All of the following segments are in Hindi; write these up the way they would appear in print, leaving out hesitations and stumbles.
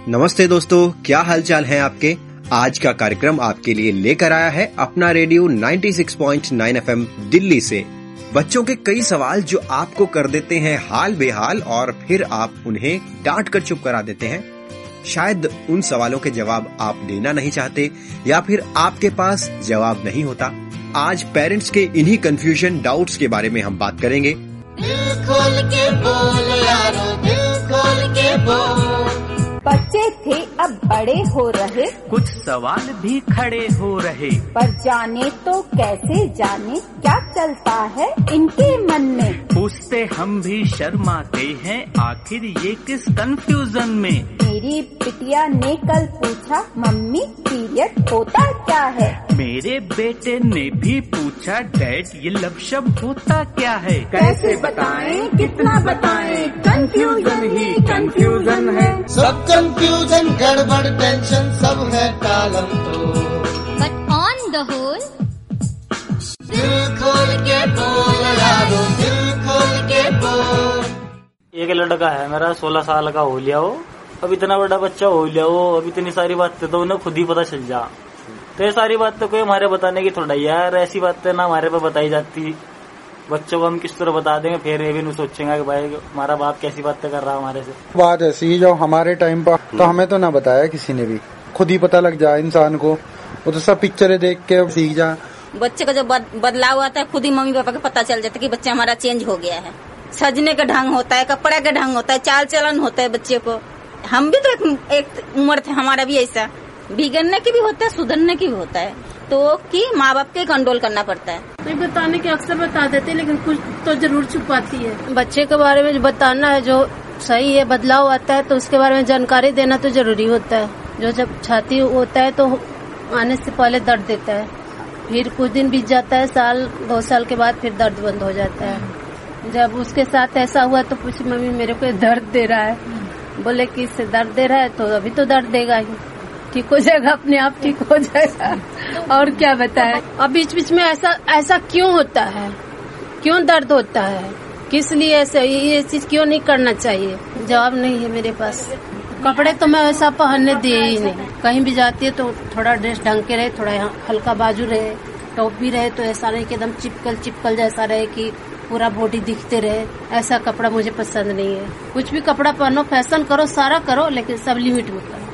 नमस्ते दोस्तों, क्या हालचाल है आपके। आज का कार्यक्रम आपके लिए लेकर आया है अपना रेडियो 96.9 FM दिल्ली से। बच्चों के कई सवाल जो आपको कर देते हैं हाल बेहाल और फिर आप उन्हें डांट कर चुप करा देते हैं। शायद उन सवालों के जवाब आप देना नहीं चाहते या फिर आपके पास जवाब नहीं होता। आज पेरेंट्स के इन्हीं कंफ्यूजन डाउट्स के बारे में हम बात करेंगे। दिल खोल के बोल यारो, दिल खोल के बोल। बच्चे थे अब बड़े हो रहे, कुछ सवाल भी खड़े हो रहे, पर जाने तो कैसे जाने क्या चलता है इनके मन में। पूछते हम भी शर्माते हैं, आखिर ये किस कंफ्यूजन में। मेरी बिटिया ने कल पूछा, मम्मी पीरियड होता क्या है। मेरे बेटे ने भी पूछा, डैड ये लव शब्द होता क्या है। कैसे बताएं कितना बताएं, कंफ्यूजन ही कंफ्यूजन है। सब कंफ्यूजन गड़बड़ टेंशन सब है टालम तो, बट ऑन द होल दिल खोल के बोल यारो, दिल खोल के बोल। एक लड़का है मेरा 16 साल का हो लिया वो, अब इतना बड़ा बच्चा हो लिया वो, अब इतनी सारी बातें तो उन्हें खुद ही पता चल जा। तो ये सारी बातें कोई हमारे बताने की थोड़ा यार, ऐसी बातें ना हमारे पे बताई जाती। बच्चों को हम किस तरह बता देंगे, फिर ये भी नहीं सोचेंगे कि भाई हमारा बाप कैसी बातें कर रहा है हमारे से। बात ऐसी जो हमारे टाइम पर तो हमें तो ना बताया किसी ने भी, खुद ही पता लग जाए इंसान को। वो तो सब पिक्चरें देख के सीख जा। बच्चे का जो बदलाव आता है खुद ही मम्मी पापा को पता चल जाता है कि बच्चा हमारा चेंज हो गया है। सजने का ढंग होता है, कपड़ा का ढंग होता है, चाल चलन होता है बच्चे को। हम भी तो एक उम्र थे हमारा भी ऐसा, बिगड़ने की भी होता है, सुधरने की भी होता है, तो कि माँ बाप के कंट्रोल करना पड़ता है। नहीं बताने के अक्सर बता देते, लेकिन कुछ तो जरूर छुपाती है। बच्चे के बारे में बताना है, जो सही है बदलाव आता है तो उसके बारे में जानकारी देना तो जरूरी होता है। जो जब छाती होता है तो आने से पहले दर्द देता है, फिर कुछ दिन बीत जाता है, साल 2 साल के बाद फिर दर्द बंद हो जाता है। जब उसके साथ ऐसा हुआ तो पूछी, मम्मी मेरे को दर्द दे रहा है। बोले कि इससे दर्द दे रहा है तो अभी तो दर्द देगा ही, ठीक हो जाएगा, अपने आप ठीक हो जाएगा। और क्या बताए। अब बीच बीच में ऐसा क्यों होता है, क्यों दर्द होता है, किस लिए ऐसे, ये चीज क्यों नहीं करना चाहिए। जवाब नहीं है मेरे पास। कपड़े तो मैं ऐसा पहनने दिए ही नहीं। कहीं भी जाती है तो थोड़ा ड्रेस ढंग के रहे, थोड़ा हल्का बाजू रहे, टॉप भी रहे, तो ऐसा नहीं कि एकदम चिपकल जैसा रहे कि पूरा बॉडी दिखते रहे। ऐसा कपड़ा मुझे पसंद नहीं है। कुछ भी कपड़ा पहनो, फैशन करो, सारा करो, लेकिन सब लिमिट में करो।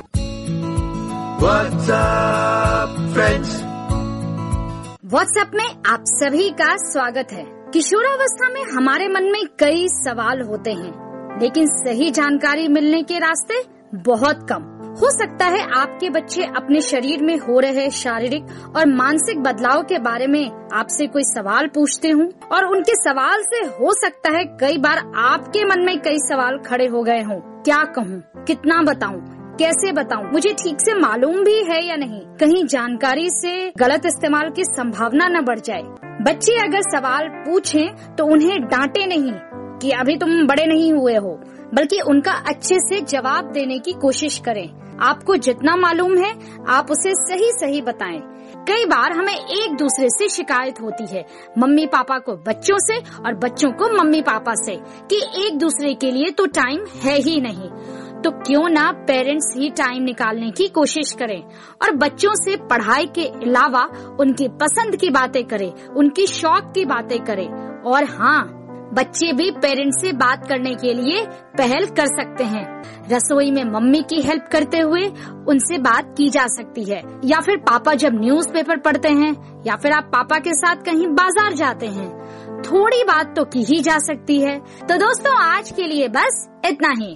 व्हाट्सएप में आप सभी का स्वागत है। किशोरावस्था में हमारे मन में कई सवाल होते हैं, लेकिन सही जानकारी मिलने के रास्ते बहुत कम। हो सकता है आपके बच्चे अपने शरीर में हो रहे शारीरिक और मानसिक बदलाव के बारे में आपसे कोई सवाल पूछते हों, और उनके सवाल से हो सकता है कई बार आपके मन में कई सवाल खड़े हो गए हों। क्या कहूँ, कितना बताऊँ, कैसे बताऊं, मुझे ठीक से मालूम भी है या नहीं, कहीं जानकारी से गलत इस्तेमाल की संभावना न बढ़ जाए। बच्चे अगर सवाल पूछें तो उन्हें डांटे नहीं कि अभी तुम बड़े नहीं हुए हो, बल्कि उनका अच्छे से जवाब देने की कोशिश करें। आपको जितना मालूम है आप उसे सही सही बताएं। कई बार हमें एक दूसरे से शिकायत होती है, मम्मी पापा को बच्चों से और बच्चों को मम्मी पापा से, कि एक दूसरे के लिए तो टाइम है ही नहीं। तो क्यों ना पेरेंट्स ही टाइम निकालने की कोशिश करें और बच्चों से पढ़ाई के अलावा उनकी पसंद की बातें करें, उनकी शौक की बातें करें। और हाँ, बच्चे भी पेरेंट्स से बात करने के लिए पहल कर सकते हैं। रसोई में मम्मी की हेल्प करते हुए उनसे बात की जा सकती है, या फिर पापा जब न्यूज़पेपर पढ़ते हैं, या फिर आप पापा के साथ कहीं बाजार जाते हैं, थोड़ी बात तो की ही जा सकती है। तो दोस्तों, आज के लिए बस इतना ही।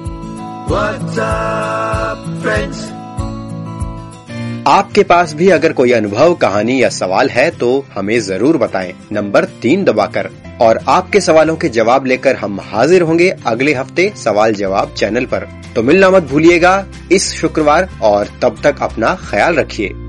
आपके पास भी अगर कोई अनुभव, कहानी या सवाल है तो हमें जरूर बताएं, नंबर 3 दबाकर। और आपके सवालों के जवाब लेकर हम हाजिर होंगे अगले हफ्ते सवाल जवाब चैनल पर। तो मिलना मत भूलिएगा इस शुक्रवार, और तब तक अपना ख्याल रखिए।